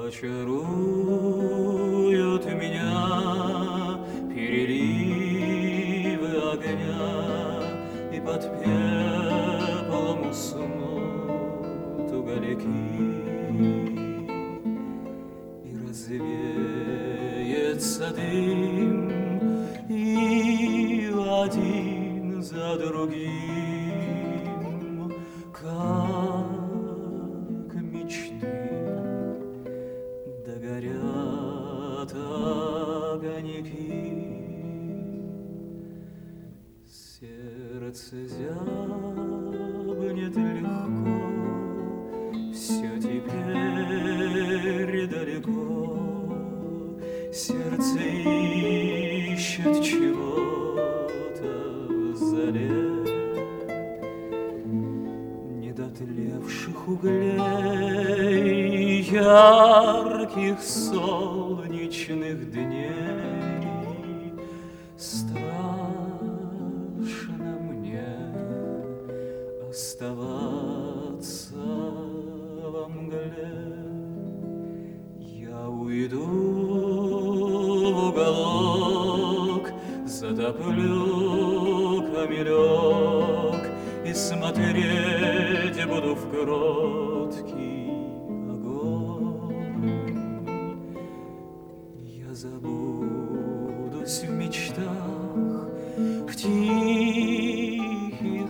Очаруют меня переливы огня, и под пеплом уснут угольки, и развеется дым, и один за другим, как мечты, догорят огоньки. Сердце зябнет легко, все теперь далеко. Сердце ищет чего-то в зале недотлевших углей, ярких солнечных дней. Страшно мне оставаться во мгле. Я уйду в уголок, затоплю камелек и смотреть буду в кроткий огонь. Я забудусь в мечтах, в тихих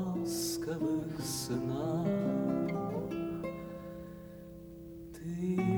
ласковых снах. Ты